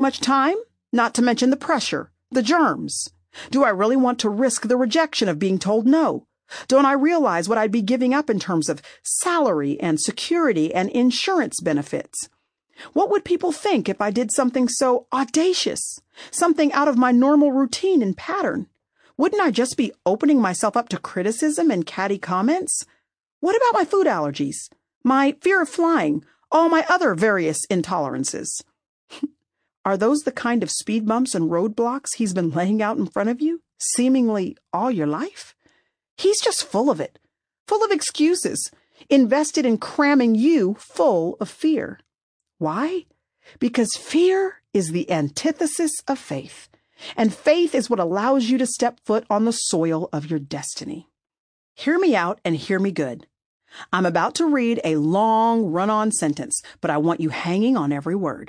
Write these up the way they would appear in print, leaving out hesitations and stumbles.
much time? Not to mention the pressure, the germs. Do I really want to risk the rejection of being told no? Don't I realize what I'd be giving up in terms of salary and security and insurance benefits? What would people think if I did something so audacious, something out of my normal routine and pattern? Wouldn't I just be opening myself up to criticism and catty comments? What about my food allergies, my fear of flying, all my other various intolerances? Are those the kind of speed bumps and roadblocks he's been laying out in front of you, seemingly all your life? He's just full of it, full of excuses, invested in cramming you full of fear. Why? Because fear is the antithesis of faith, and faith is what allows you to step foot on the soil of your destiny. Hear me out and hear me good. I'm about to read a long run-on sentence, but I want you hanging on every word.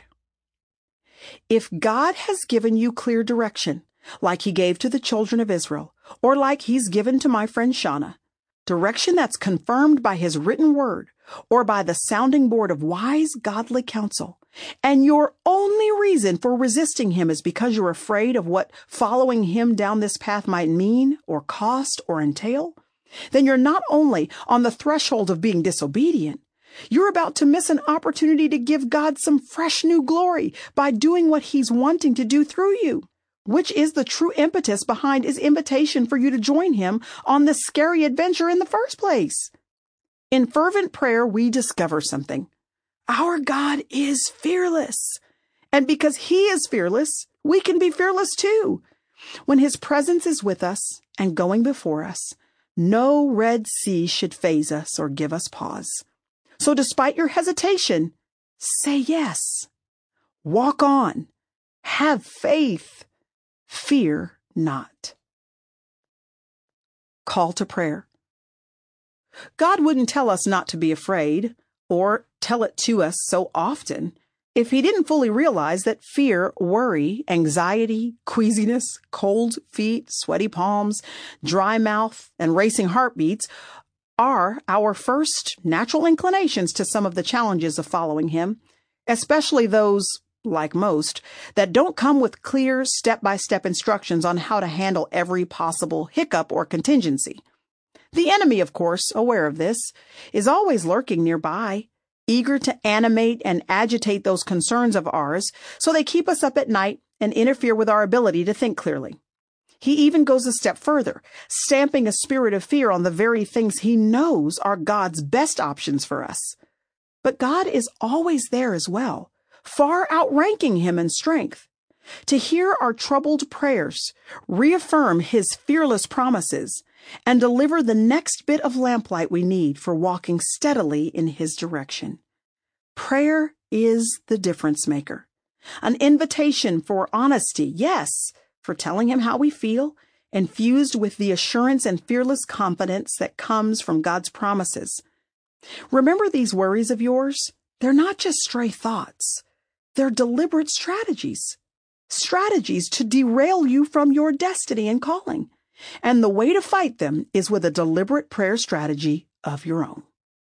If God has given you clear direction, like he gave to the children of Israel, or like he's given to my friend Shauna, direction that's confirmed by his written word, or by the sounding board of wise, godly counsel, and your only reason for resisting him is because you're afraid of what following him down this path might mean, or cost, or entail, then you're not only on the threshold of being disobedient, you're about to miss an opportunity to give God some fresh new glory by doing what he's wanting to do through you, which is the true impetus behind his invitation for you to join him on this scary adventure in the first place. In fervent prayer, we discover something. Our God is fearless. And because he is fearless, we can be fearless too. When his presence is with us and going before us, no Red Sea should faze us or give us pause. So despite your hesitation, say yes. Walk on. Have faith. Fear not. Call to prayer. God wouldn't tell us not to be afraid, or tell it to us so often, if he didn't fully realize that fear, worry, anxiety, queasiness, cold feet, sweaty palms, dry mouth, and racing heartbeats are our first natural inclinations to some of the challenges of following him, especially those, like most, that don't come with clear step-by-step instructions on how to handle every possible hiccup or contingency. The enemy, of course, aware of this, is always lurking nearby, eager to animate and agitate those concerns of ours, so they keep us up at night and interfere with our ability to think clearly. He even goes a step further, stamping a spirit of fear on the very things he knows are God's best options for us. But God is always there as well, far outranking him in strength. To hear our troubled prayers, reaffirm his fearless promises, and deliver the next bit of lamplight we need for walking steadily in his direction. Prayer is the difference maker. An invitation for honesty, yes, for telling him how we feel, infused with the assurance and fearless confidence that comes from God's promises. Remember these worries of yours? They're not just stray thoughts. They're deliberate strategies. Strategies to derail you from your destiny and calling. And the way to fight them is with a deliberate prayer strategy of your own.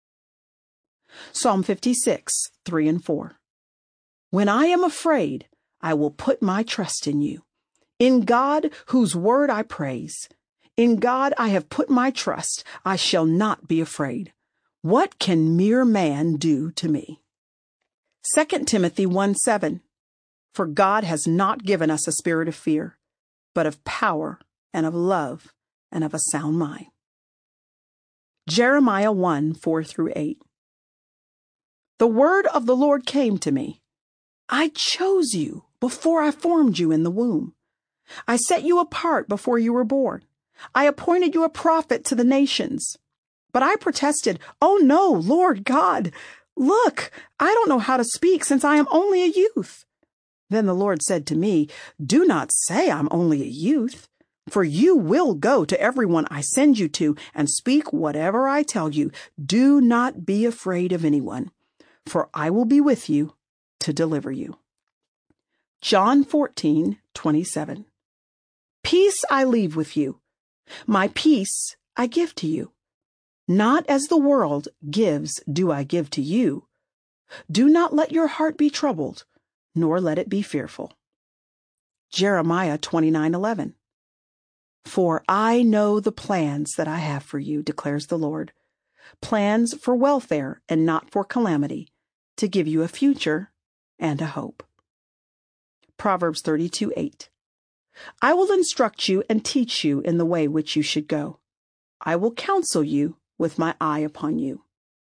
Psalm 56, 3 and 4. When I am afraid, I will put my trust in you. In God, whose word I praise. In God I have put my trust. I shall not be afraid. What can mere man do to me? 2 Timothy 1:7. For God has not given us a spirit of fear, but of power and of love and of a sound mind. Jeremiah 1:4-8. The word of the Lord came to me. I chose you before I formed you in the womb. I set you apart before you were born. I appointed you a prophet to the nations. But I protested, "Oh no, Lord God, look, I don't know how to speak since I am only a youth." Then the Lord said to me, "Do not say I'm only a youth, for you will go to everyone I send you to and speak whatever I tell you. Do not be afraid of anyone, for I will be with you to deliver you." John 14:27. Peace I leave with you. My peace I give to you. Not as the world gives do I give to you. Do not let your heart be troubled, nor let it be fearful. Jeremiah 29:11. For I know the plans that I have for you, declares the Lord, plans for welfare and not for calamity, to give you a future and a hope. Proverbs 32:8. I will instruct you and teach you in the way which you should go. I will counsel you with my eye upon you.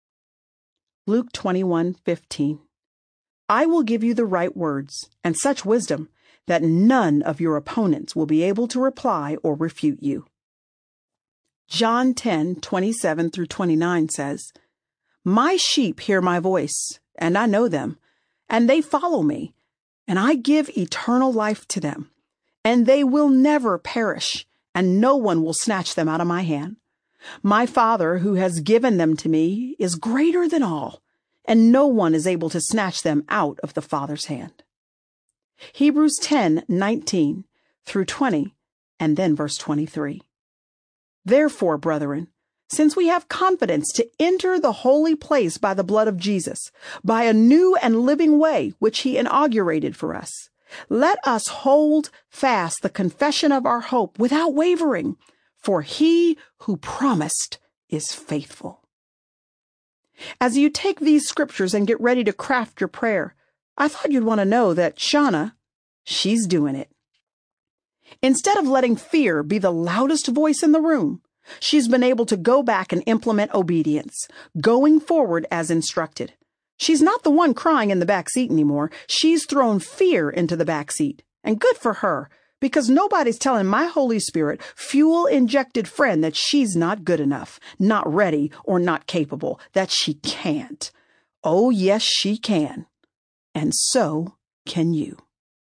Luke 21:15. I will give you the right words and such wisdom that none of your opponents will be able to reply or refute you. John 10:27-29 says, My sheep hear my voice, and I know them, and they follow me, and I give eternal life to them, and they will never perish, and no one will snatch them out of my hand. My Father, who has given them to me, is greater than all, and no one is able to snatch them out of the Father's hand. Hebrews 10:19-20, and then verse 23. Therefore, brethren, since we have confidence to enter the holy place by the blood of Jesus, by a new and living way which he inaugurated for us, let us hold fast the confession of our hope without wavering, for he who promised is faithful. As you take these scriptures and get ready to craft your prayer, I thought you'd want to know that Shauna, she's doing it. Instead of letting fear be the loudest voice in the room, she's been able to go back and implement obedience, going forward as instructed. She's not the one crying in the back seat anymore. She's thrown fear into the back seat. And good for her, because nobody's telling my Holy Spirit, fuel-injected friend, that she's not good enough, not ready, or not capable, that she can't. Oh, yes, she can. And so can you.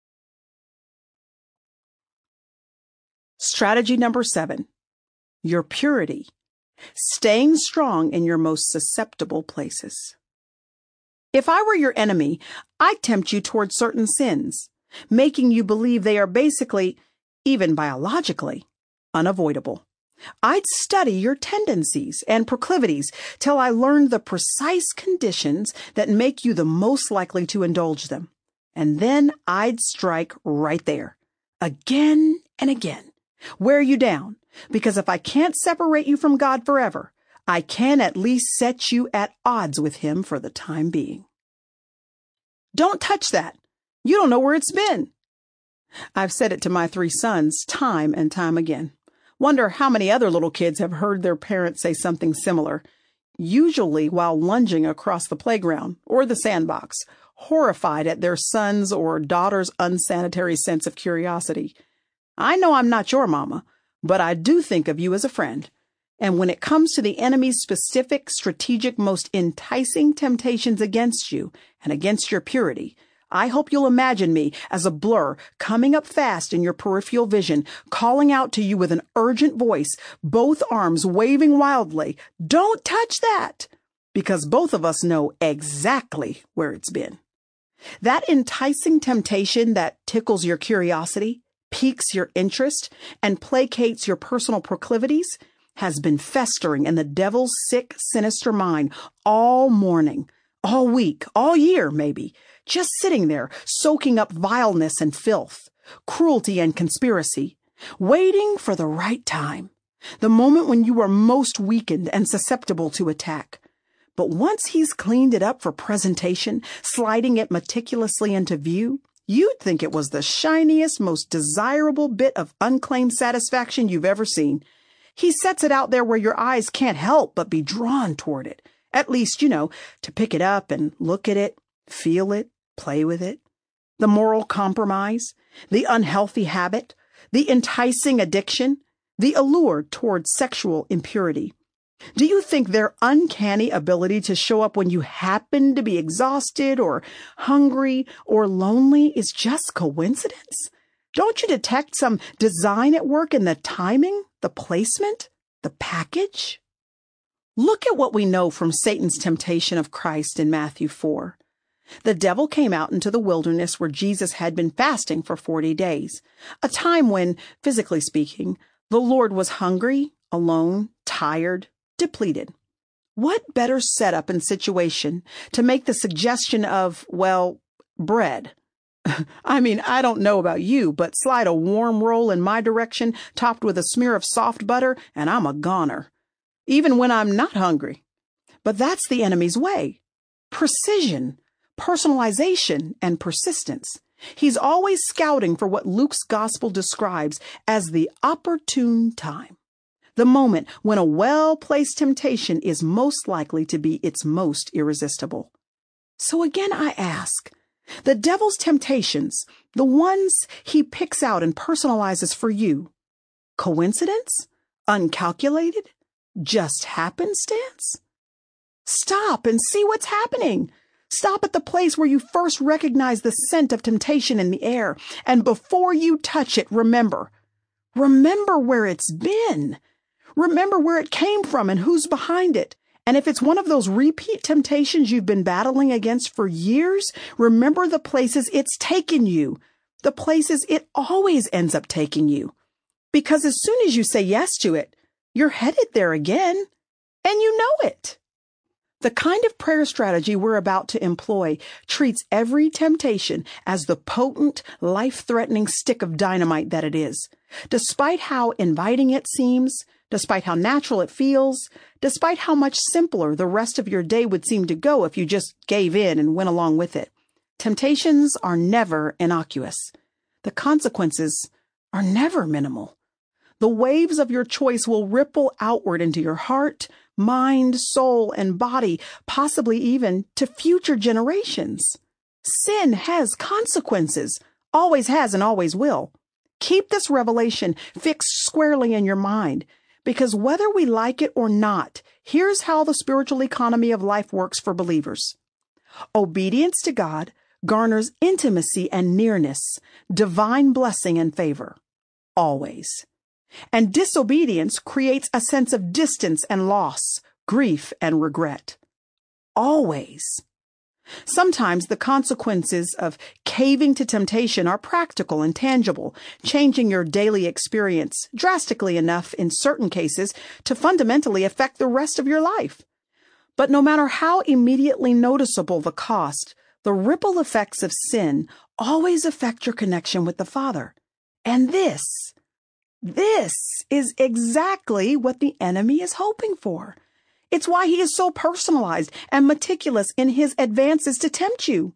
Strategy number 7. Your purity. Staying strong in your most susceptible places. If I were your enemy, I'd tempt you toward certain sins, making you believe they are basically, even biologically, unavoidable. I'd study your tendencies and proclivities till I learned the precise conditions that make you the most likely to indulge them. And then I'd strike right there, again and again, wear you down, because if I can't separate you from God forever, I can at least set you at odds with him for the time being. Don't touch that. You don't know where it's been. I've said it to my 3 sons time and time again. Wonder how many other little kids have heard their parents say something similar, usually while lunging across the playground or the sandbox, horrified at their son's or daughter's unsanitary sense of curiosity. I know I'm not your mama, but I do think of you as a friend. And when it comes to the enemy's specific, strategic, most enticing temptations against you and against your purity, I hope you'll imagine me as a blur coming up fast in your peripheral vision, calling out to you with an urgent voice, both arms waving wildly, "Don't touch that!" Because both of us know exactly where it's been. That enticing temptation that tickles your curiosity, piques your interest, and placates your personal proclivities has been festering in the devil's sick, sinister mind all morning, all week, all year, maybe, just sitting there, soaking up vileness and filth, cruelty and conspiracy, waiting for the right time, the moment when you are most weakened and susceptible to attack. But once he's cleaned it up for presentation, sliding it meticulously into view, you'd think it was the shiniest, most desirable bit of unclaimed satisfaction you've ever seen. He sets it out there where your eyes can't help but be drawn toward it. At least, to pick it up and look at it, feel it, play with it. The moral compromise, the unhealthy habit, the enticing addiction, the allure toward sexual impurity. Do you think their uncanny ability to show up when you happen to be exhausted or hungry or lonely is just coincidence? Don't you detect some design at work in the timing, the placement, the package? Look at what we know from Satan's temptation of Christ in Matthew 4. The devil came out into the wilderness where Jesus had been fasting for 40 days, a time when, physically speaking, the Lord was hungry, alone, tired, depleted. What better setup and situation to make the suggestion of, bread? I mean, I don't know about you, but slide a warm roll in my direction, topped with a smear of soft butter, and I'm a goner. Even when I'm not hungry. But that's the enemy's way. Precision, personalization, and persistence. He's always scouting for what Luke's gospel describes as the opportune time. The moment when a well-placed temptation is most likely to be its most irresistible. So again, I ask, the devil's temptations, the ones he picks out and personalizes for you, coincidence? Uncalculated? Just happenstance? Stop and see what's happening. Stop at the place where you first recognize the scent of temptation in the air, and before you touch it, remember. Remember where it's been. Remember where it came from and who's behind it. And if it's one of those repeat temptations you've been battling against for years, remember the places it's taken you, the places it always ends up taking you. Because as soon as you say yes to it, you're headed there again, and you know it. The kind of prayer strategy we're about to employ treats every temptation as the potent, life-threatening stick of dynamite that it is. Despite how inviting it seems, despite how natural it feels, despite how much simpler the rest of your day would seem to go if you just gave in and went along with it. Temptations are never innocuous. The consequences are never minimal. The waves of your choice will ripple outward into your heart, mind, soul, and body, possibly even to future generations. Sin has consequences, always has and always will. Keep this revelation fixed squarely in your mind, because whether we like it or not, here's how the spiritual economy of life works for believers. Obedience to God garners intimacy and nearness, divine blessing and favor. Always. And disobedience creates a sense of distance and loss, grief and regret. Always. Sometimes the consequences of caving to temptation are practical and tangible, changing your daily experience drastically enough in certain cases to fundamentally affect the rest of your life. But no matter how immediately noticeable the cost, the ripple effects of sin always affect your connection with the Father. And this is exactly what the enemy is hoping for. It's why he is so personalized and meticulous in his advances to tempt you.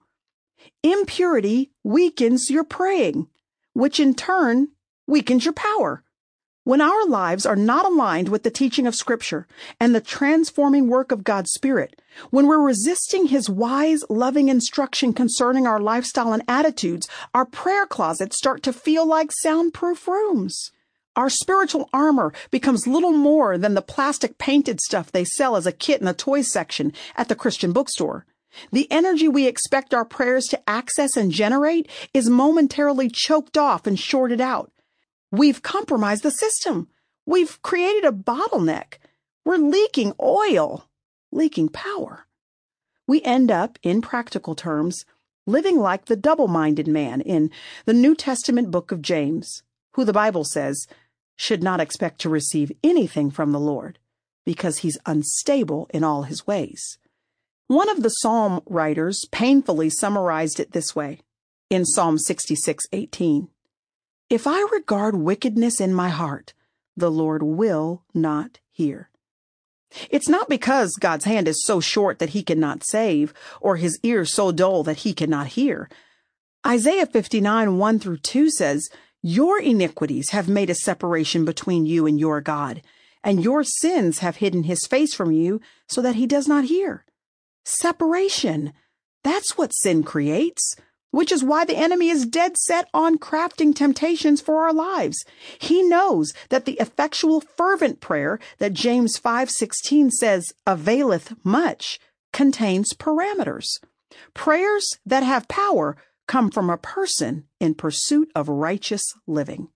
Impurity weakens your praying, which in turn weakens your power. When our lives are not aligned with the teaching of Scripture and the transforming work of God's Spirit, when we're resisting His wise, loving instruction concerning our lifestyle and attitudes, our prayer closets start to feel like soundproof rooms. Our spiritual armor becomes little more than the plastic painted stuff they sell as a kit in the toys section at the Christian bookstore. The energy we expect our prayers to access and generate is momentarily choked off and shorted out. We've compromised the system. We've created a bottleneck. We're leaking oil, leaking power. We end up, in practical terms, living like the double-minded man in the New Testament book of James, who the Bible says should not expect to receive anything from the Lord because he's unstable in all his ways. One of the psalm writers painfully summarized it this way in Psalm 66:18. If I regard wickedness in my heart, the Lord will not hear. It's not because God's hand is so short that he cannot save, or his ear so dull that he cannot hear. Isaiah 59:1-2 says, Your iniquities have made a separation between you and your God, and your sins have hidden his face from you so that he does not hear. Separation. That's what sin creates, which is why the enemy is dead set on crafting temptations for our lives. He knows that the effectual fervent prayer that James 5:16 says availeth much contains parameters. Prayers that have power come from a person in pursuit of righteous living.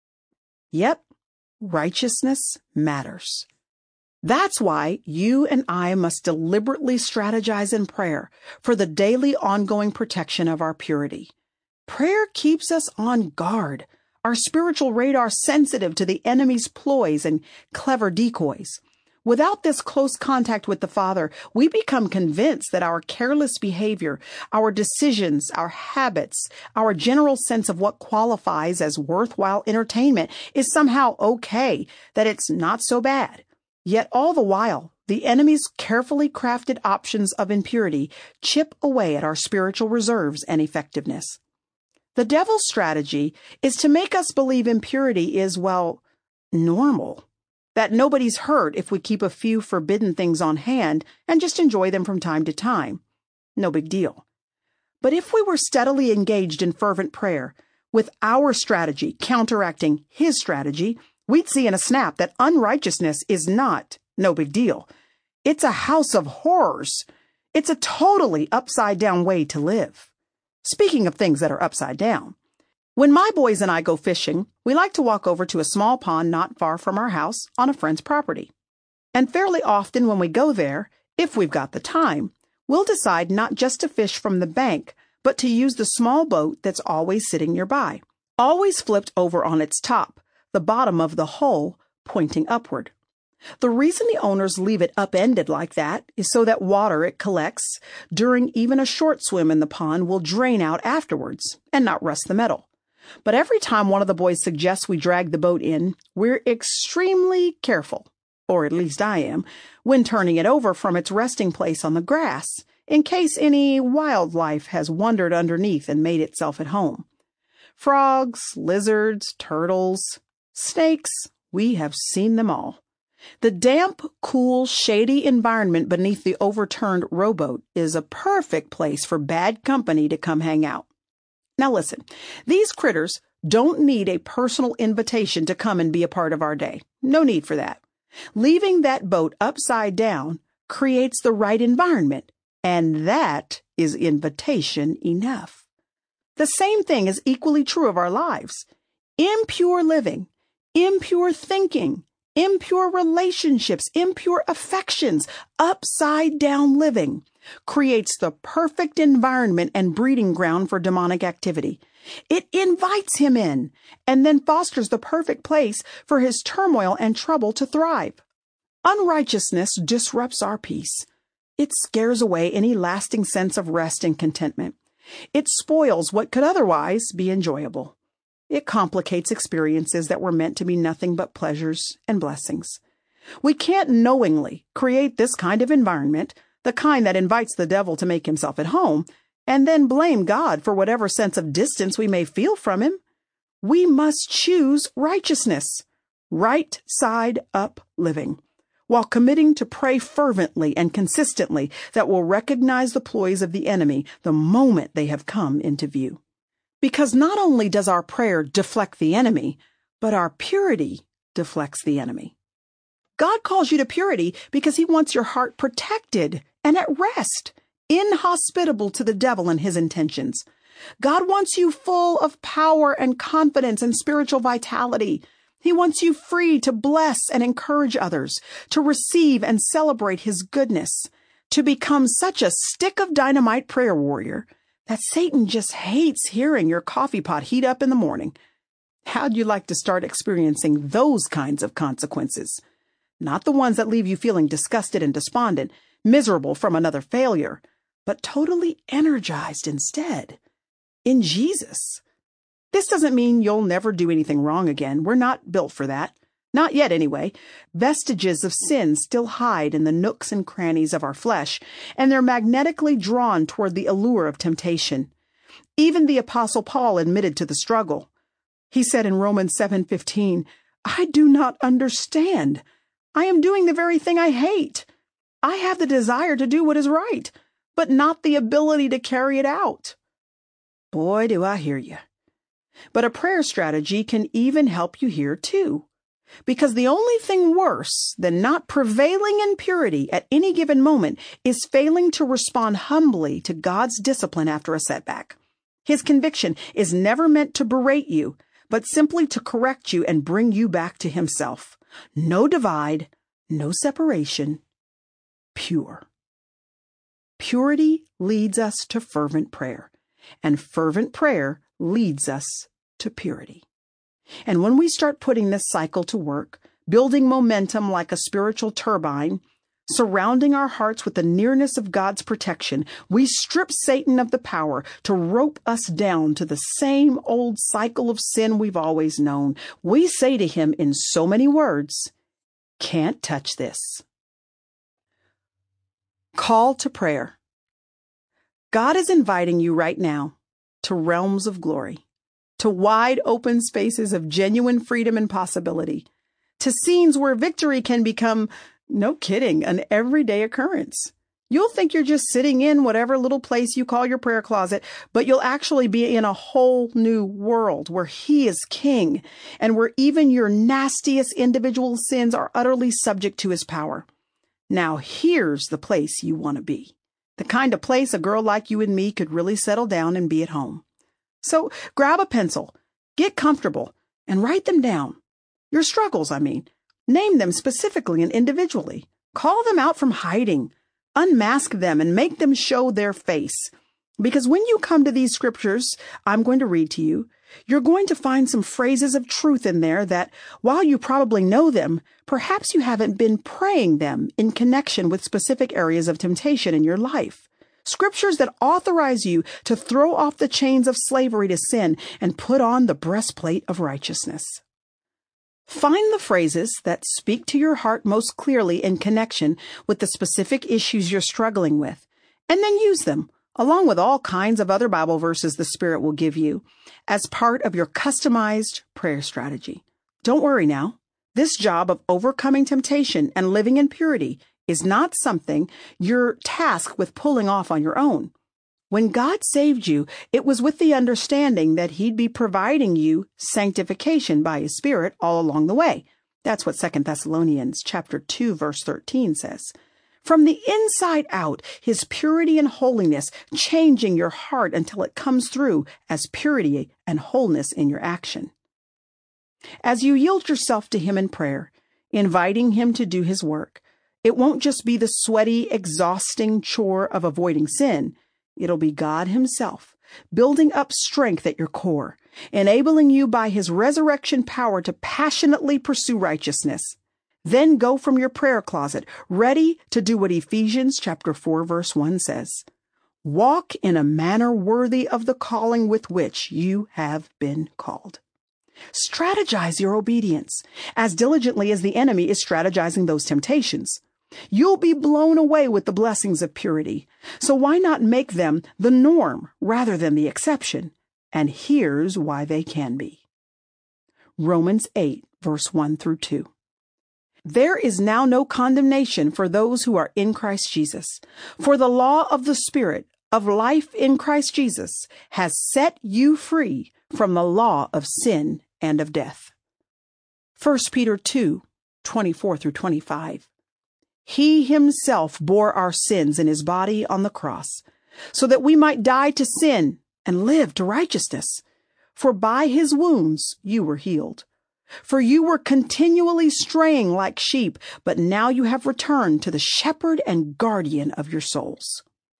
Yep, righteousness matters. That's why you and I must deliberately strategize in prayer for the daily ongoing protection of our purity. Prayer keeps us on guard, our spiritual radar sensitive to the enemy's ploys and clever decoys. Without this close contact with the Father, we become convinced that our careless behavior, our decisions, our habits, our general sense of what qualifies as worthwhile entertainment is somehow okay, that it's not so bad. Yet all the while, the enemy's carefully crafted options of impurity chip away at our spiritual reserves and effectiveness. The devil's strategy is to make us believe impurity is, well, normal. That nobody's hurt if we keep a few forbidden things on hand and just enjoy them from time to time. No big deal. But if we were steadily engaged in fervent prayer, with our strategy counteracting his strategy, we'd see in a snap that unrighteousness is not no big deal. It's a house of horrors. It's a totally upside-down way to live. Speaking of things that are upside down, when my boys and I go fishing, we like to walk over to a small pond not far from our house on a friend's property. And fairly often when we go there, if we've got the time, we'll decide not just to fish from the bank, but to use the small boat that's always sitting nearby, always flipped over on its top, the bottom of the hull pointing upward. The reason the owners leave it upended like that is so that water it collects during even a short swim in the pond will drain out afterwards and not rust the metal. But every time one of the boys suggests we drag the boat in, we're extremely careful, or at least I am, when turning it over from its resting place on the grass, in case any wildlife has wandered underneath and made itself at home. Frogs, lizards, turtles, snakes, we have seen them all. The damp, cool, shady environment beneath the overturned rowboat is a perfect place for bad company to come hang out. Now listen, these critters don't need a personal invitation to come and be a part of our day. No need for that. Leaving that boat upside down creates the right environment, and that is invitation enough. The same thing is equally true of our lives. Impure living, impure thinking, impure relationships, impure affections, upside-down living creates the perfect environment and breeding ground for demonic activity. It invites him in and then fosters the perfect place for his turmoil and trouble to thrive. Unrighteousness disrupts our peace. It scares away any lasting sense of rest and contentment. It spoils what could otherwise be enjoyable. It complicates experiences that were meant to be nothing but pleasures and blessings. We can't knowingly create this kind of environment, the kind that invites the devil to make himself at home, and then blame God for whatever sense of distance we may feel from him. We must choose righteousness, right side up living, while committing to pray fervently and consistently that will recognize the ploys of the enemy the moment they have come into view. Because not only does our prayer deflect the enemy, but our purity deflects the enemy. God calls you to purity because he wants your heart protected and at rest, inhospitable to the devil and his intentions. God wants you full of power and confidence and spiritual vitality. He wants you free to bless and encourage others, to receive and celebrate his goodness, to become such a stick of dynamite prayer warrior that Satan just hates hearing your coffee pot heat up in the morning. How'd you like to start experiencing those kinds of consequences? Not the ones that leave you feeling disgusted and despondent, miserable from another failure, but totally energized instead. In Jesus. This doesn't mean you'll never do anything wrong again. We're not built for that. Not yet, anyway. Vestiges of sin still hide in the nooks and crannies of our flesh, and they're magnetically drawn toward the allure of temptation. Even the Apostle Paul admitted to the struggle. He said in Romans 7:15, "I do not understand. I am doing the very thing I hate. I have the desire to do what is right, but not the ability to carry it out." Boy, do I hear you. But a prayer strategy can even help you here, too. Because the only thing worse than not prevailing in purity at any given moment is failing to respond humbly to God's discipline after a setback. His conviction is never meant to berate you, but simply to correct you and bring you back to himself. No divide, no separation, pure. Purity leads us to fervent prayer, and fervent prayer leads us to purity. And when we start putting this cycle to work, building momentum like a spiritual turbine, surrounding our hearts with the nearness of God's protection, we strip Satan of the power to rope us down to the same old cycle of sin we've always known. We say to him in so many words, "Can't touch this." Call to prayer. God is inviting you right now to realms of glory, to wide open spaces of genuine freedom and possibility, to scenes where victory can become, no kidding, an everyday occurrence. You'll think you're just sitting in whatever little place you call your prayer closet, but you'll actually be in a whole new world where he is king and where even your nastiest individual sins are utterly subject to his power. Now here's the place you want to be. The kind of place a girl like you and me could really settle down and be at home. So grab a pencil, get comfortable, and write them down. Your struggles, I mean. Name them specifically and individually. Call them out from hiding. Unmask them and make them show their face. Because when you come to these scriptures I'm going to read to you, you're going to find some phrases of truth in there that, while you probably know them, perhaps you haven't been praying them in connection with specific areas of temptation in your life. Scriptures that authorize you to throw off the chains of slavery to sin and put on the breastplate of righteousness. Find the phrases that speak to your heart most clearly in connection with the specific issues you're struggling with, and then use them, along with all kinds of other Bible verses the Spirit will give you, as part of your customized prayer strategy. Don't worry now. This job of overcoming temptation and living in purity is not something you're tasked with pulling off on your own. When God saved you, it was with the understanding that he'd be providing you sanctification by his Spirit all along the way. That's what 2 Thessalonians chapter 2, verse 13 says. From the inside out, his purity and holiness changing your heart until it comes through as purity and wholeness in your action. As you yield yourself to him in prayer, inviting him to do his work, it won't just be the sweaty, exhausting chore of avoiding sin. It'll be God himself, building up strength at your core, enabling you by his resurrection power to passionately pursue righteousness. Then go from your prayer closet, ready to do what Ephesians chapter 4, verse 1 says. Walk in a manner worthy of the calling with which you have been called. Strategize your obedience as diligently as the enemy is strategizing those temptations. You'll be blown away with the blessings of purity. So why not make them the norm rather than the exception? And here's why they can be. Romans 8, verse 1 through 2. There is now no condemnation for those who are in Christ Jesus. For the law of the Spirit of life in Christ Jesus has set you free from the law of sin and of death. 1 Peter 2, 24 through 25. He himself bore our sins in his body on the cross, so that we might die to sin and live to righteousness. For by his wounds you were healed. For you were continually straying like sheep, but now you have returned to the shepherd and guardian of your souls.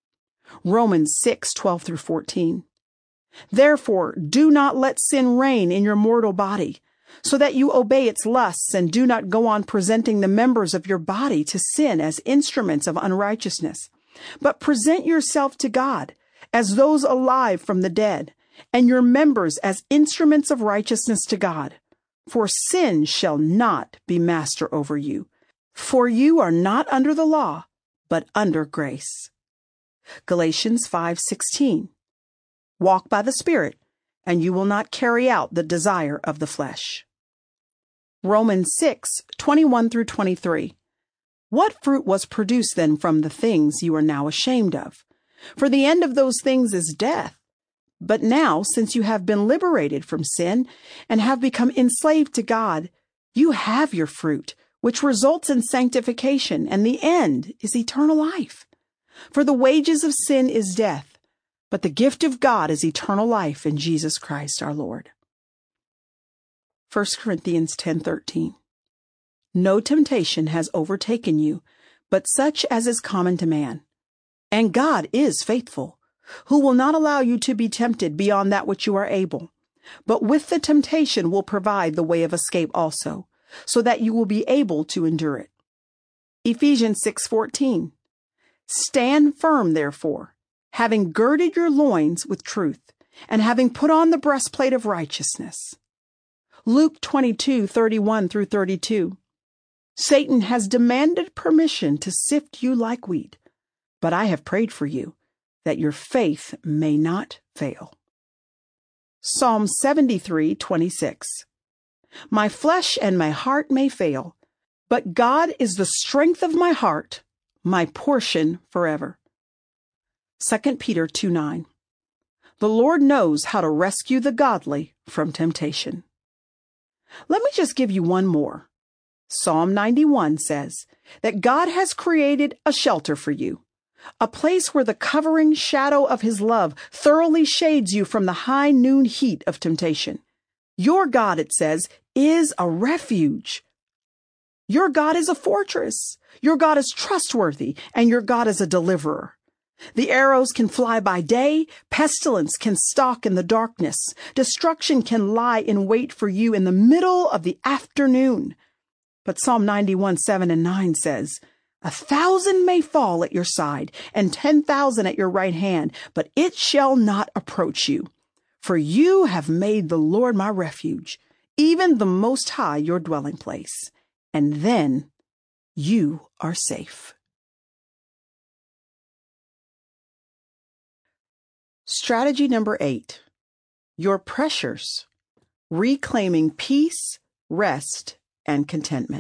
Romans 6, 12 through 14. Therefore, do not let sin reign in your mortal body, so that you obey its lusts, and do not go on presenting the members of your body to sin as instruments of unrighteousness. But present yourself to God as those alive from the dead, and your members as instruments of righteousness to God. For sin shall not be master over you, for you are not under the law, but under grace. Galatians 5:16. Walk by the Spirit, and you will not carry out the desire of the flesh. Romans 6, 21 through 23. What fruit was produced then from the things you are now ashamed of? For the end of those things is death. But now, since you have been liberated from sin and have become enslaved to God, you have your fruit, which results in sanctification, and the end is eternal life. For the wages of sin is death, but the gift of God is eternal life in Jesus Christ our Lord. 1 Corinthians 10:13. No temptation has overtaken you, but such as is common to man. And God is faithful, who will not allow you to be tempted beyond that which you are able, but with the temptation will provide the way of escape also, so that you will be able to endure it. Ephesians 6:14. Stand firm, therefore, having girded your loins with truth, and having put on the breastplate of righteousness. Luke 22:31 through 32. Satan has demanded permission to sift you like wheat, but I have prayed for you, that your faith may not fail. Psalm 73:26. My flesh and my heart may fail, but God is the strength of my heart, my portion forever. 2 Peter 2:9. The Lord knows how to rescue the godly from temptation. Let me just give you one more. Psalm 91 says that God has created a shelter for you, a place where the covering shadow of His love thoroughly shades you from the high noon heat of temptation. Your God, it says, is a refuge. Your God is a fortress. Your God is trustworthy, and your God is a deliverer. The arrows can fly by day, pestilence can stalk in the darkness, destruction can lie in wait for you in the middle of the afternoon. But Psalm 91:7-9 says, 1,000 may fall at your side, and 10,000 at your right hand, but it shall not approach you. For you have made the Lord my refuge, even the Most High your dwelling place. And then you are safe. Strategy number 8. Your pressures. Reclaiming peace, rest, and contentment.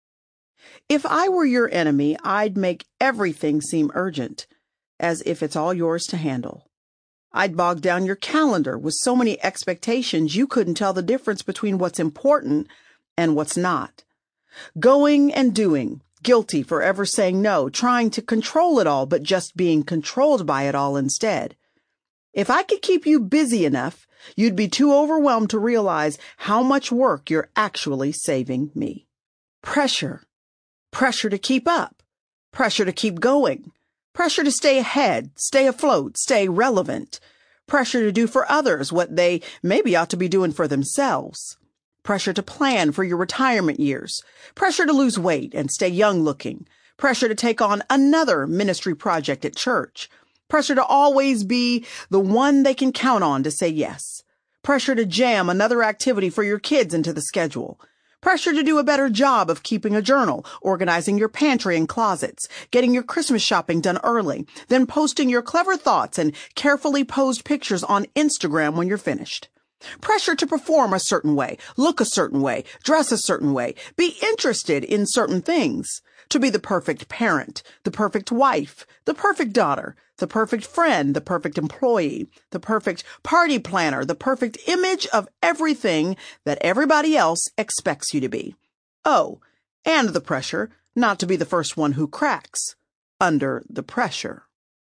If I were your enemy, I'd make everything seem urgent, as if it's all yours to handle. I'd bog down your calendar with so many expectations you couldn't tell the difference between what's important and what's not. Going and doing, guilty for ever saying no, trying to control it all, but just being controlled by it all instead. If I could keep you busy enough, you'd be too overwhelmed to realize how much work you're actually saving me. Pressure. Pressure to keep up. Pressure to keep going. Pressure to stay ahead, stay afloat, stay relevant. Pressure to do for others what they maybe ought to be doing for themselves. Pressure to plan for your retirement years. Pressure to lose weight and stay young looking. Pressure to take on another ministry project at church. Pressure to always be the one they can count on to say yes. Pressure to jam another activity for your kids into the schedule. Pressure to do a better job of keeping a journal, organizing your pantry and closets, getting your Christmas shopping done early, then posting your clever thoughts and carefully posed pictures on Instagram when you're finished. Pressure to perform a certain way, look a certain way, dress a certain way, be interested in certain things, to be the perfect parent, the perfect wife, the perfect daughter, the perfect friend, the perfect employee, the perfect party planner, the perfect image of everything that everybody else expects you to be. Oh, and the pressure not to be the first one who cracks under the pressure.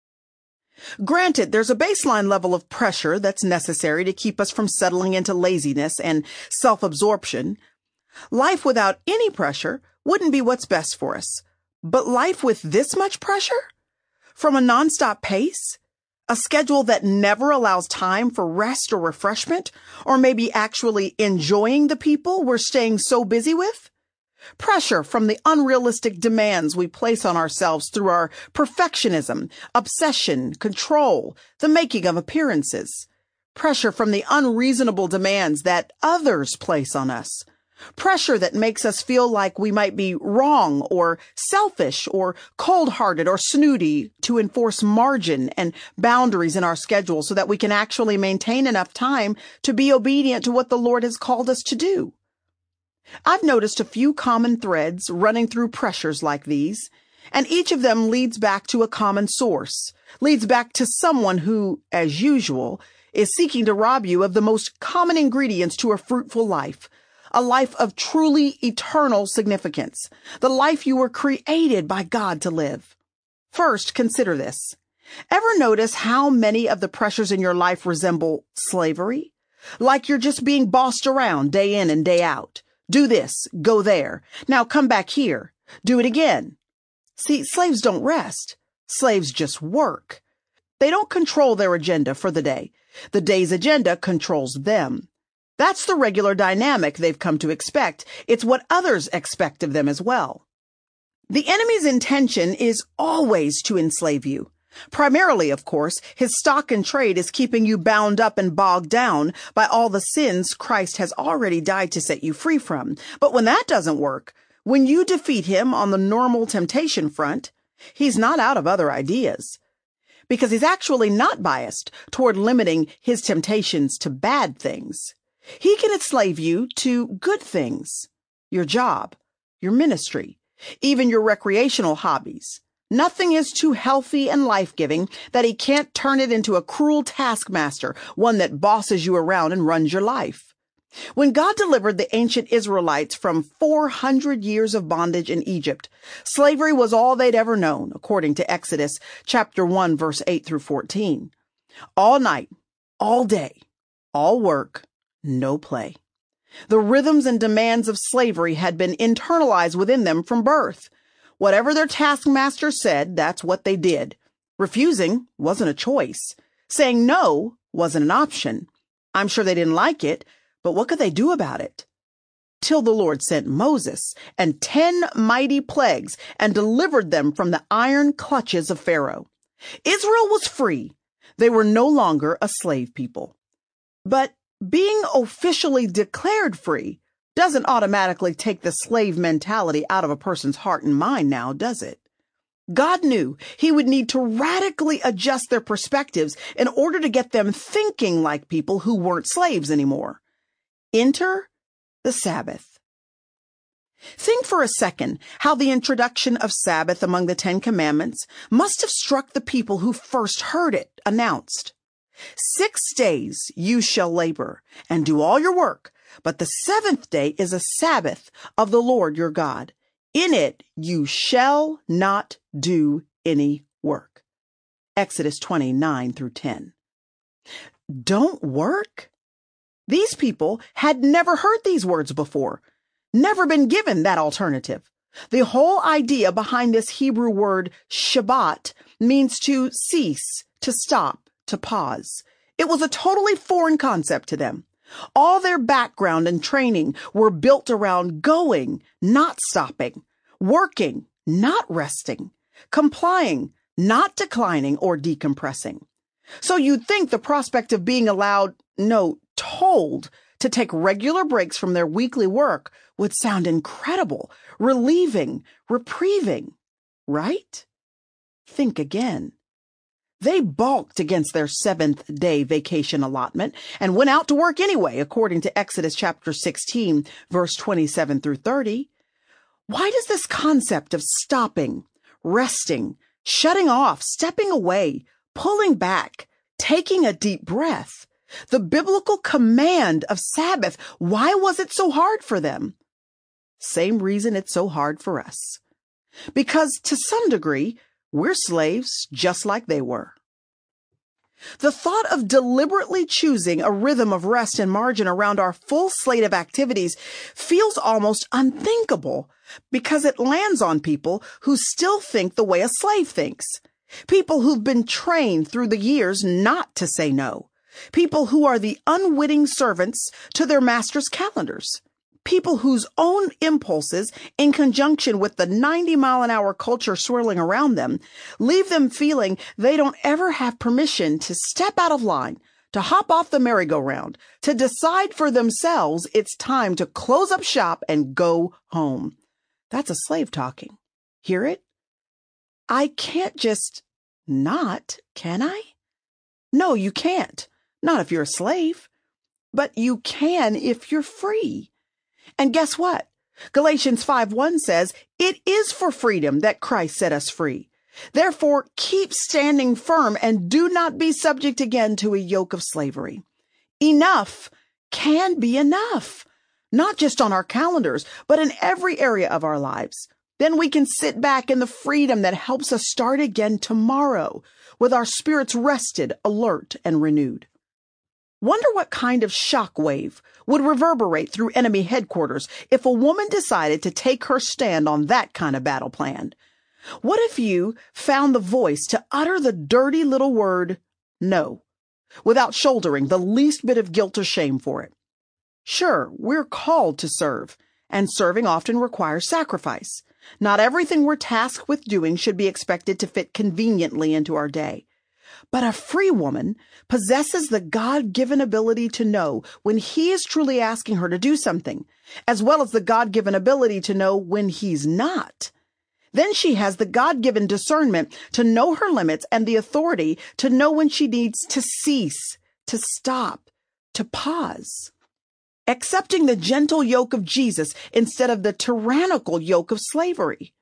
Granted, there's a baseline level of pressure that's necessary to keep us from settling into laziness and self-absorption. Life without any pressure wouldn't be what's best for us. But life with this much pressure? From a nonstop pace? A schedule that never allows time for rest or refreshment? Or maybe actually enjoying the people we're staying so busy with? Pressure from the unrealistic demands we place on ourselves through our perfectionism, obsession, control, the making of appearances. Pressure from the unreasonable demands that others place on us. Pressure that makes us feel like we might be wrong or selfish or cold-hearted or snooty to enforce margin and boundaries in our schedule so that we can actually maintain enough time to be obedient to what the Lord has called us to do. I've noticed a few common threads running through pressures like these, and each of them leads back to a common source, leads back to someone who, as usual, is seeking to rob you of the most common ingredients to a fruitful life, a life of truly eternal significance, the life you were created by God to live. First, consider this. Ever notice how many of the pressures in your life resemble slavery? Like you're just being bossed around day in and day out. Do this, go there. Now come back here. Do it again. See, slaves don't rest. Slaves just work. They don't control their agenda for the day. The day's agenda controls them. That's the regular dynamic they've come to expect. It's what others expect of them as well. The enemy's intention is always to enslave you. Primarily, of course, his stock and trade is keeping you bound up and bogged down by all the sins Christ has already died to set you free from. But when that doesn't work, when you defeat him on the normal temptation front, he's not out of other ideas. Because he's actually not biased toward limiting his temptations to bad things. He can enslave you to good things, your job, your ministry, even your recreational hobbies. Nothing is too healthy and life-giving that he can't turn it into a cruel taskmaster, one that bosses you around and runs your life. When God delivered the ancient Israelites from 400 years of bondage in Egypt, slavery was all they'd ever known, according to Exodus chapter 1, verse 8 through 14. All night, all day, all work, no play. The rhythms and demands of slavery had been internalized within them from birth. Whatever their taskmaster said, that's what they did. Refusing wasn't a choice. Saying no wasn't an option. I'm sure they didn't like it, but what could they do about it? Till the Lord sent Moses and 10 mighty plagues and delivered them from the iron clutches of Pharaoh. Israel was free. They were no longer a slave people. But being officially declared free doesn't automatically take the slave mentality out of a person's heart and mind now, does it? God knew he would need to radically adjust their perspectives in order to get them thinking like people who weren't slaves anymore. Enter the Sabbath. Think for a second how the introduction of Sabbath among the 10 Commandments must have struck the people who first heard it announced. 6 days you shall labor and do all your work, but the 7th day is a Sabbath of the Lord your God. In it you shall not do any work. Exodus 20:9 through 10. Don't work? These people had never heard these words before, never been given that alternative. The whole idea behind this Hebrew word Shabbat means to cease, to stop, to pause. It was a totally foreign concept to them. All their background and training were built around going, not stopping, working, not resting, complying, not declining or decompressing. So you'd think the prospect of being told to take regular breaks from their weekly work would sound incredible, relieving, reprieving, right? Think again. They balked against their 7th-day vacation allotment and went out to work anyway, according to Exodus chapter 16, verse 27 through 30. Why does this concept of stopping, resting, shutting off, stepping away, pulling back, taking a deep breath, the biblical command of Sabbath, why was it so hard for them? Same reason it's so hard for us. Because to some degree, we're slaves just like they were. The thought of deliberately choosing a rhythm of rest and margin around our full slate of activities feels almost unthinkable because it lands on people who still think the way a slave thinks. People who've been trained through the years not to say no. People who are the unwitting servants to their master's calendars. People whose own impulses, in conjunction with the 90-mile-an-hour culture swirling around them, leave them feeling they don't ever have permission to step out of line, to hop off the merry-go-round, to decide for themselves it's time to close up shop and go home. That's a slave talking. Hear it? I can't just not, can I? No, you can't. Not if you're a slave. But you can if you're free. And guess what? Galatians 5:1 says, it is for freedom that Christ set us free. Therefore, keep standing firm and do not be subject again to a yoke of slavery. Enough can be enough, not just on our calendars, but in every area of our lives. Then we can sit back in the freedom that helps us start again tomorrow with our spirits rested, alert, and renewed. Wonder what kind of shockwave would reverberate through enemy headquarters if a woman decided to take her stand on that kind of battle plan? What if you found the voice to utter the dirty little word, no, without shouldering the least bit of guilt or shame for it? Sure, we're called to serve, and serving often requires sacrifice. Not everything we're tasked with doing should be expected to fit conveniently into our day. But a free woman possesses the God-given ability to know when he is truly asking her to do something, as well as the God-given ability to know when he's not. Then she has the God-given discernment to know her limits and the authority to know when she needs to cease, to stop, to pause. Accepting the gentle yoke of Jesus instead of the tyrannical yoke of slavery.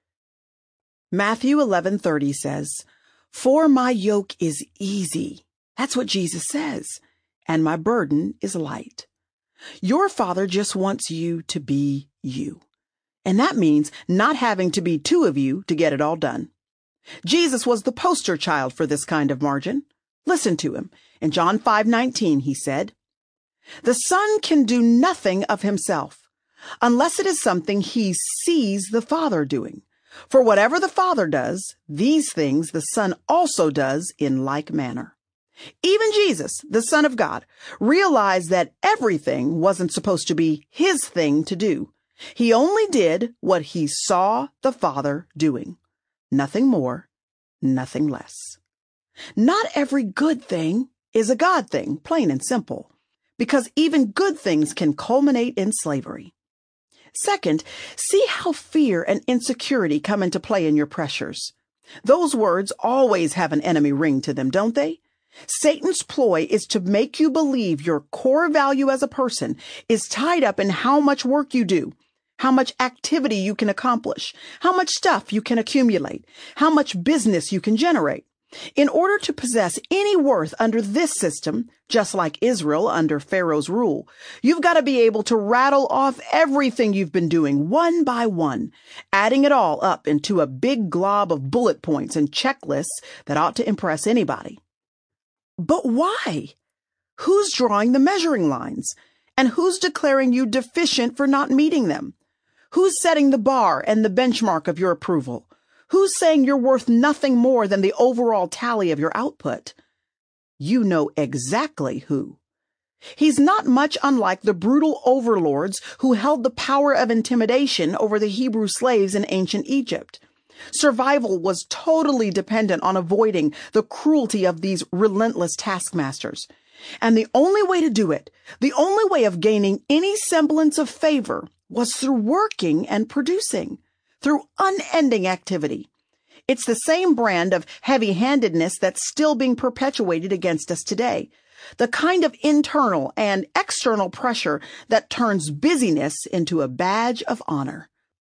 Matthew 11:30 says, "For my yoke is easy." That's what Jesus says. "And my burden is light." Your Father just wants you to be you. And that means not having to be two of you to get it all done. Jesus was the poster child for this kind of margin. Listen to him. In John 5:19, he said, "The Son can do nothing of himself, unless it is something he sees the Father doing. For whatever the Father does, these things the Son also does in like manner." Even Jesus, the Son of God, realized that everything wasn't supposed to be his thing to do. He only did what he saw the Father doing. Nothing more, nothing less. Not every good thing is a God thing, plain and simple, because even good things can culminate in slavery. Second, see how fear and insecurity come into play in your pressures. Those words always have an enemy ring to them, don't they? Satan's ploy is to make you believe your core value as a person is tied up in how much work you do, how much activity you can accomplish, how much stuff you can accumulate, how much business you can generate. In order to possess any worth under this system, just like Israel under Pharaoh's rule, you've got to be able to rattle off everything you've been doing one by one, adding it all up into a big glob of bullet points and checklists that ought to impress anybody. But why? Who's drawing the measuring lines? And who's declaring you deficient for not meeting them? Who's setting the bar and the benchmark of your approval? Who's saying you're worth nothing more than the overall tally of your output? You know exactly who. He's not much unlike the brutal overlords who held the power of intimidation over the Hebrew slaves in ancient Egypt. Survival was totally dependent on avoiding the cruelty of these relentless taskmasters. And the only way to do it, the only way of gaining any semblance of favor, was through working and producing, through unending activity. It's the same brand of heavy-handedness that's still being perpetuated against us today. The kind of internal and external pressure that turns busyness into a badge of honor.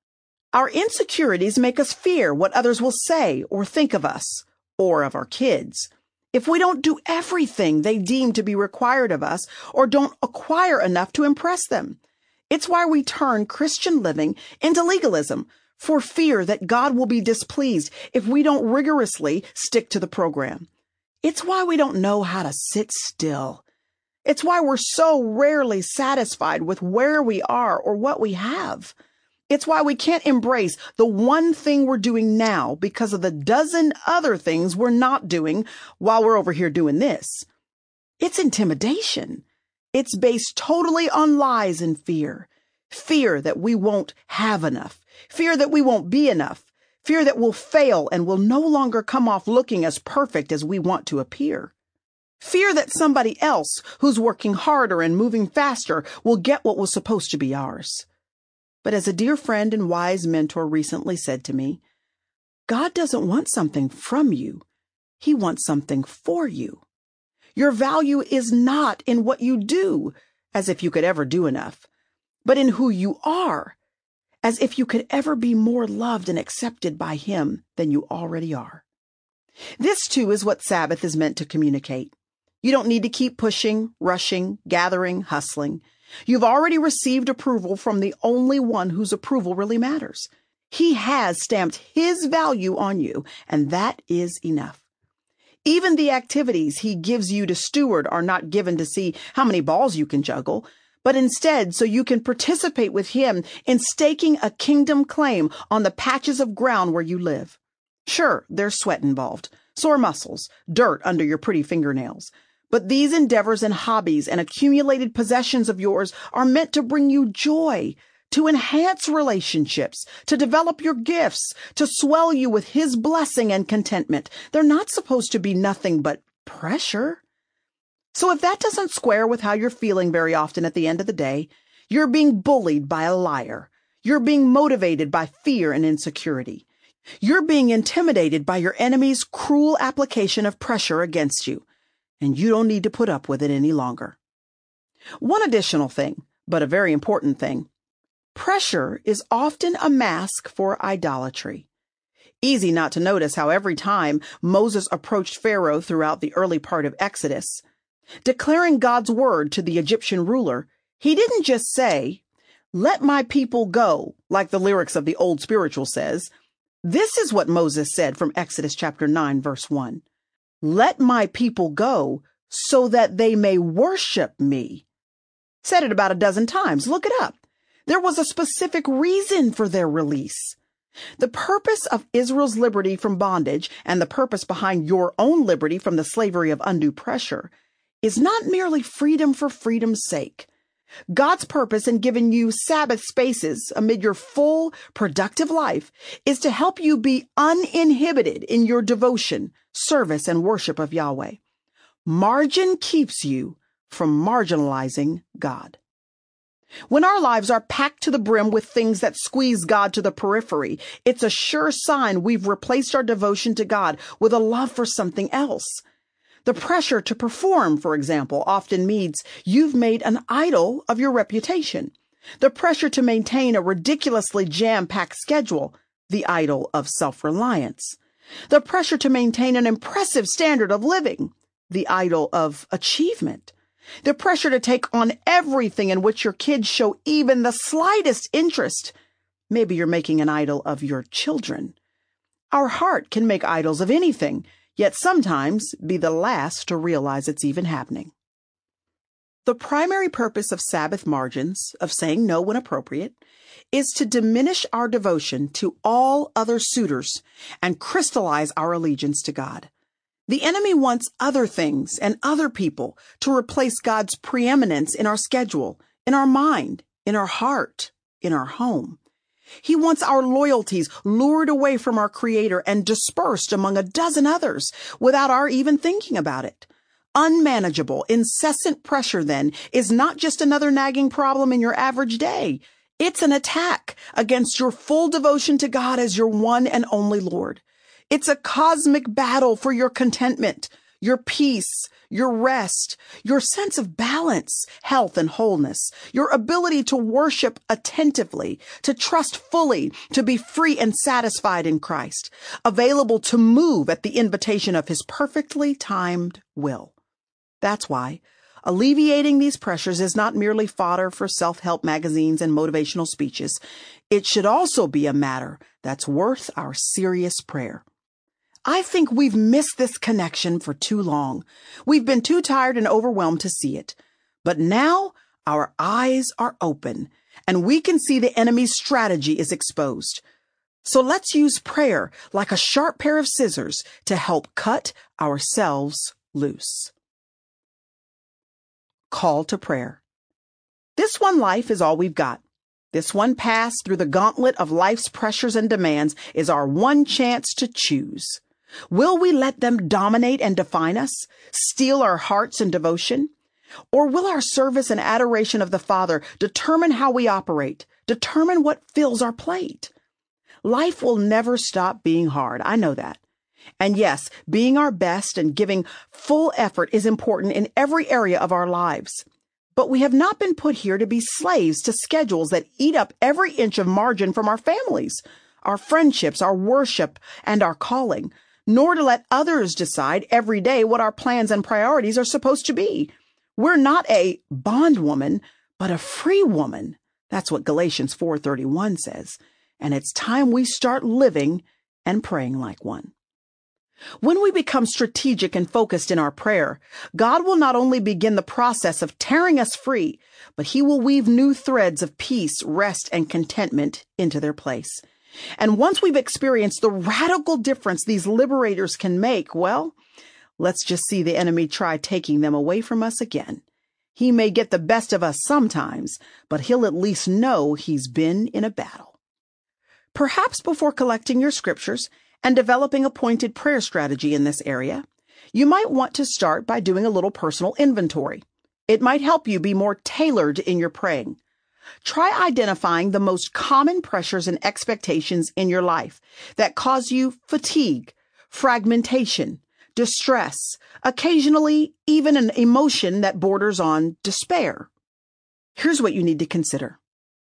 Our insecurities make us fear what others will say or think of us, or of our kids, if we don't do everything they deem to be required of us or don't acquire enough to impress them. It's why we turn Christian living into legalism, for fear that God will be displeased if we don't rigorously stick to the program. It's why we don't know how to sit still. It's why we're so rarely satisfied with where we are or what we have. It's why we can't embrace the one thing we're doing now because of the dozen other things we're not doing while we're over here doing this. It's intimidation. It's based totally on lies and fear. Fear that we won't have enough. Fear that we won't be enough. Fear that we'll fail and will no longer come off looking as perfect as we want to appear. Fear that somebody else who's working harder and moving faster will get what was supposed to be ours. But as a dear friend and wise mentor recently said to me, God doesn't want something from you. He wants something for you. Your value is not in what you do, as if you could ever do enough, but in who you are, as if you could ever be more loved and accepted by Him than you already are. This, too, is what Sabbath is meant to communicate. You don't need to keep pushing, rushing, gathering, hustling. You've already received approval from the only one whose approval really matters. He has stamped His value on you, and that is enough. Even the activities He gives you to steward are not given to see how many balls you can juggle, but instead so you can participate with Him in staking a kingdom claim on the patches of ground where you live. Sure, there's sweat involved, sore muscles, dirt under your pretty fingernails, But these endeavors and hobbies and accumulated possessions of yours are meant to bring you joy, to enhance relationships, to develop your gifts, to swell you with His blessing and contentment. They're not supposed to be nothing but pressure. So if that doesn't square with how you're feeling very often at the end of the day, you're being bullied by a liar. You're being motivated by fear and insecurity. You're being intimidated by your enemy's cruel application of pressure against you, and you don't need to put up with it any longer. One additional thing, but a very important thing. Pressure is often a mask for idolatry. Easy not to notice how every time Moses approached Pharaoh throughout the early part of Exodus, declaring God's word to the Egyptian ruler, he didn't just say, "Let my people go," like the lyrics of the old spiritual says. This is what Moses said from Exodus chapter 9, verse 1. "Let my people go so that they may worship me." Said it about a dozen times. Look it up. There was a specific reason for their release. The purpose of Israel's liberty from bondage and the purpose behind your own liberty from the slavery of undue pressure is not merely freedom for freedom's sake. God's purpose in giving you Sabbath spaces amid your full, productive life is to help you be uninhibited in your devotion, service, and worship of Yahweh. Margin keeps you from marginalizing God. When our lives are packed to the brim with things that squeeze God to the periphery, it's a sure sign we've replaced our devotion to God with a love for something else. The pressure to perform, for example, often means you've made an idol of your reputation. The pressure to maintain a ridiculously jam-packed schedule, the idol of self-reliance. The pressure to maintain an impressive standard of living, the idol of achievement. The pressure to take on everything in which your kids show even the slightest interest. Maybe you're making an idol of your children. Our heart can make idols of anything, yet sometimes be the last to realize it's even happening. The primary purpose of Sabbath margins, of saying no when appropriate, is to diminish our devotion to all other suitors and crystallize our allegiance to God. The enemy wants other things and other people to replace God's preeminence in our schedule, in our mind, in our heart, in our home. He wants our loyalties lured away from our Creator and dispersed among a dozen others without our even thinking about it. Unmanageable, incessant pressure, then, is not just another nagging problem in your average day. It's an attack against your full devotion to God as your one and only Lord. It's a cosmic battle for your contentment, your peace, your rest, your sense of balance, health, and wholeness, your ability to worship attentively, to trust fully, to be free and satisfied in Christ, available to move at the invitation of His perfectly timed will. That's why alleviating these pressures is not merely fodder for self-help magazines and motivational speeches. It should also be a matter that's worth our serious prayer. I think we've missed this connection for too long. We've been too tired and overwhelmed to see it. But now our eyes are open, and we can see the enemy's strategy is exposed. So let's use prayer like a sharp pair of scissors to help cut ourselves loose. Call to prayer. This one life is all we've got. This one pass through the gauntlet of life's pressures and demands is our one chance to choose. Will we let them dominate and define us, steal our hearts and devotion? Or will our service and adoration of the Father determine how we operate, determine what fills our plate? Life will never stop being hard. I know that. And yes, being our best and giving full effort is important in every area of our lives. But we have not been put here to be slaves to schedules that eat up every inch of margin from our families, our friendships, our worship, and our calling, nor to let others decide every day what our plans and priorities are supposed to be. We're not a bondwoman, but a free woman. That's what Galatians 4:31 says. And it's time we start living and praying like one. When we become strategic and focused in our prayer, God will not only begin the process of tearing us free, but He will weave new threads of peace, rest, and contentment into their place. And once we've experienced the radical difference these liberators can make, well, Let's just see the enemy try taking them away from us again. He may get the best of us sometimes, but he'll at least know he's been in a battle. Perhaps before collecting your scriptures and developing a pointed prayer strategy in this area, you might want to start by doing a little personal inventory. It might help you be more tailored in your praying. Try identifying the most common pressures and expectations in your life that cause you fatigue, fragmentation, distress, occasionally even an emotion that borders on despair. Here's what you need to consider.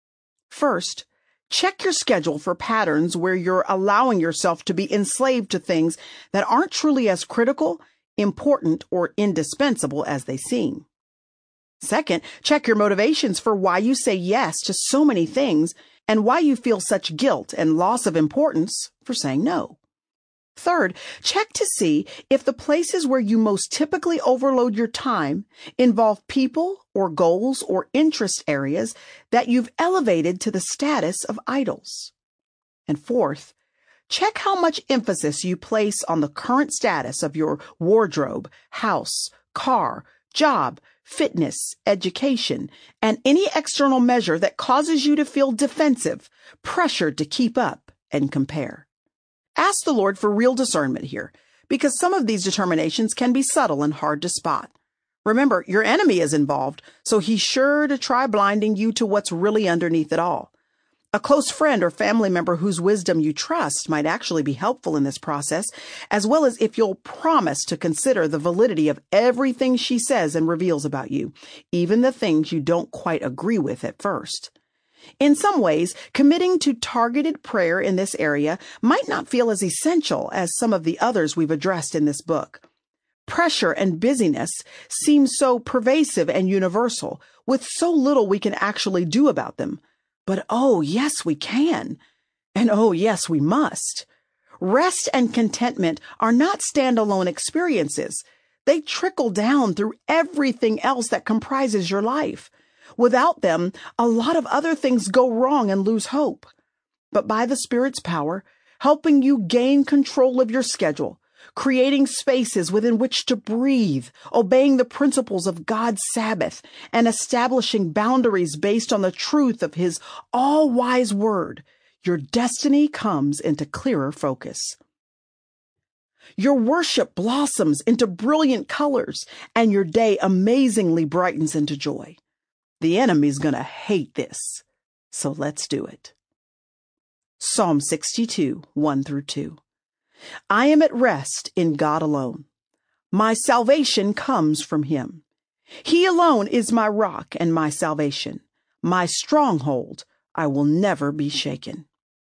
First, check your schedule for patterns where you're allowing yourself to be enslaved to things that aren't truly as critical, important, or indispensable as they seem. Second, check your motivations for why you say yes to so many things and why you feel such guilt and loss of importance for saying no. Third, check to see if the places where you most typically overload your time involve people or goals or interest areas that you've elevated to the status of idols. And fourth, check how much emphasis you place on the current status of your wardrobe, house, car, job, fitness, education, and any external measure that causes you to feel defensive, pressured to keep up and compare. Ask the Lord for real discernment here, because some of these determinations can be subtle and hard to spot. Remember, your enemy is involved, so he's sure to try blinding you to what's really underneath it all. A close friend or family member whose wisdom you trust might actually be helpful in this process, as well as if you'll promise to consider the validity of everything she says and reveals about you, even the things you don't quite agree with at first. In some ways, committing to targeted prayer in this area might not feel as essential as some of the others we've addressed in this book. Pressure and busyness seem so pervasive and universal, with so little we can actually do about them. But oh, yes, we can. And oh, yes, we must. Rest and contentment are not standalone experiences. They trickle down through everything else that comprises your life. Without them, a lot of other things go wrong and lose hope. But by the Spirit's power, helping you gain control of your schedule, creating spaces within which to breathe, obeying the principles of God's Sabbath, and establishing boundaries based on the truth of His all-wise word, your destiny comes into clearer focus. Your worship blossoms into brilliant colors, and your day amazingly brightens into joy. The enemy's going to hate this, so let's do it. Psalm 62, 1-2. I am at rest in God alone. My salvation comes from Him. He alone is my rock and my salvation, my stronghold. I will never be shaken.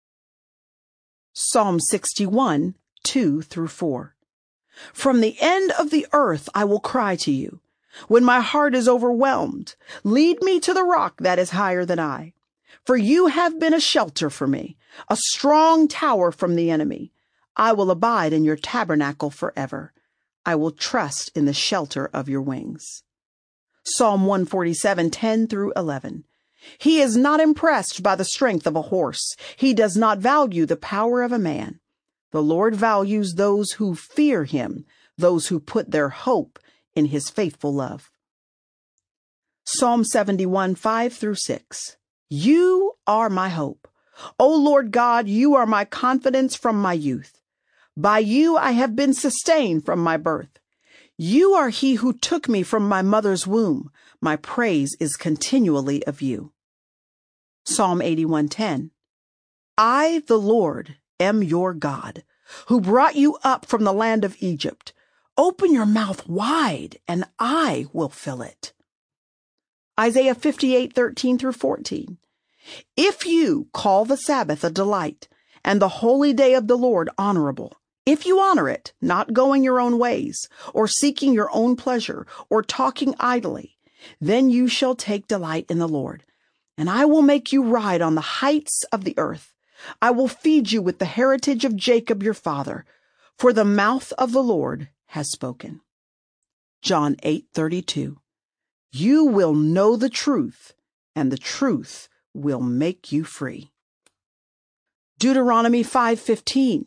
Psalm 61, 2-4. From the end of the earth I will cry to you. When my heart is overwhelmed, lead me to the rock that is higher than I. For you have been a shelter for me, a strong tower from the enemy. I will abide in your tabernacle forever. I will trust in the shelter of your wings. Psalm 147, 10-11. He is not impressed by the strength of a horse. He does not value the power of a man. The Lord values those who fear Him, those who put their hope in His faithful love. Psalm 71, 5-6. You are my hope. O Lord God, you are my confidence from my youth. By you I have been sustained from my birth. You are He who took me from my mother's womb. My praise is continually of you. Psalm 81:10. I, the Lord, am your God, who brought you up from the land of Egypt. Open your mouth wide, and I will fill it. Isaiah 58:13-14. If you call the Sabbath a delight, and the holy day of the Lord honorable, if you honor it, not going your own ways, or seeking your own pleasure, or talking idly, then you shall take delight in the Lord. And I will make you ride on the heights of the earth. I will feed you with the heritage of Jacob your father, for the mouth of the Lord has spoken. John 8:32. You will know the truth, and the truth will make you free. Deuteronomy 5:15.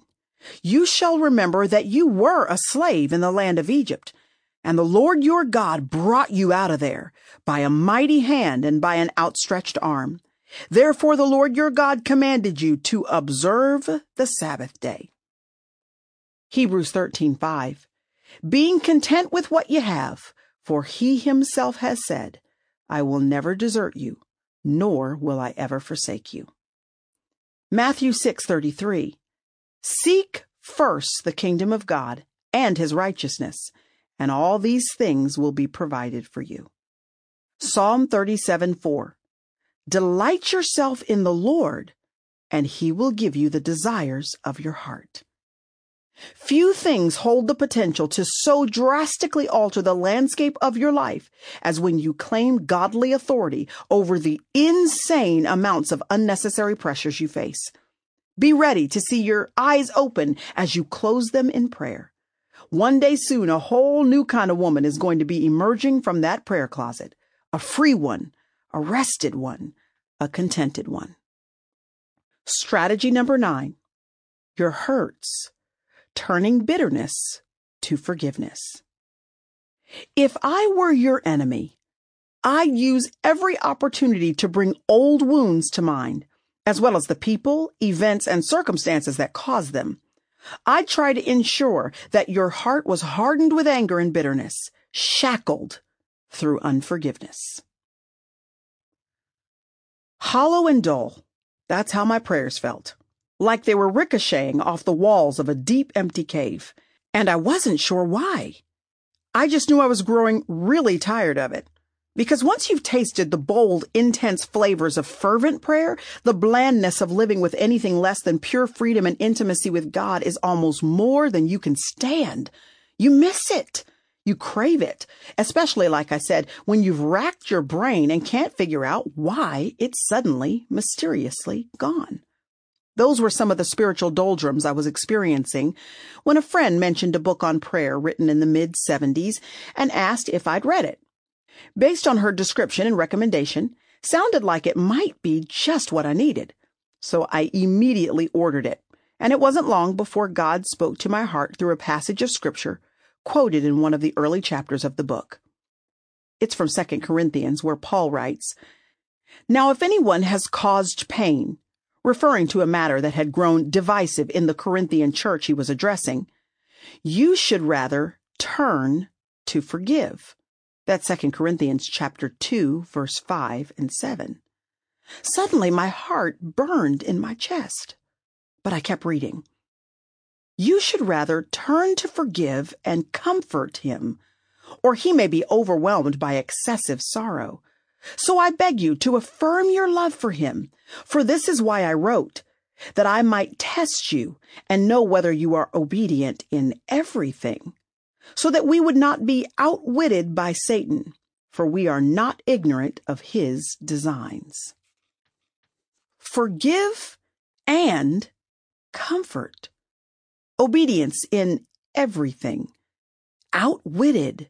You shall remember that you were a slave in the land of Egypt, and the Lord your God brought you out of there by a mighty hand and by an outstretched arm. Therefore the Lord your God commanded you to observe the Sabbath day. Hebrews 13:5. Being content with what you have, for he himself has said, I will never desert you, nor will I ever forsake you. Matthew 6:33. Seek first the kingdom of God and his righteousness, and all these things will be provided for you. Psalm 37:4. Delight yourself in the Lord, and he will give you the desires of your heart. Few things hold the potential to so drastically alter the landscape of your life as when you claim godly authority over the insane amounts of unnecessary pressures you face. Be ready to see your eyes open as you close them in prayer. One day soon, a whole new kind of woman is going to be emerging from that prayer closet, a free one, a rested one, a contented one. Strategy number 9, your hurts, turning bitterness to forgiveness. If I were your enemy, I'd use every opportunity to bring old wounds to mind, as well as the people, events, and circumstances that caused them. I'd try to ensure that your heart was hardened with anger and bitterness, shackled through unforgiveness. Hollow and dull. That's how my prayers felt. Like they were ricocheting off the walls of a deep, empty cave. And I wasn't sure why. I just knew I was growing really tired of it. Because once you've tasted the bold, intense flavors of fervent prayer, the blandness of living with anything less than pure freedom and intimacy with God is almost more than you can stand. You miss it. You crave it, especially, like I said, when you've racked your brain and can't figure out why it's suddenly, mysteriously gone. Those were some of the spiritual doldrums I was experiencing when a friend mentioned a book on prayer written in the mid-70s and asked if I'd read it. Based on her description and recommendation, sounded like it might be just what I needed. So I immediately ordered it, and it wasn't long before God spoke to my heart through a passage of scripture quoted in one of the early chapters of the book. It's from 2 Corinthians, where Paul writes, Now if anyone has caused pain, referring to a matter that had grown divisive in the Corinthian church he was addressing, you should rather turn to forgive. That's 2 Corinthians chapter 2, verse 5 and 7. Suddenly my heart burned in my chest, but I kept reading. You should rather turn to forgive and comfort him, or he may be overwhelmed by excessive sorrow. So I beg you to affirm your love for him, for this is why I wrote, that I might test you and know whether you are obedient in everything, so that we would not be outwitted by Satan, for we are not ignorant of his designs. Forgive and comfort. Obedience in everything. Outwitted.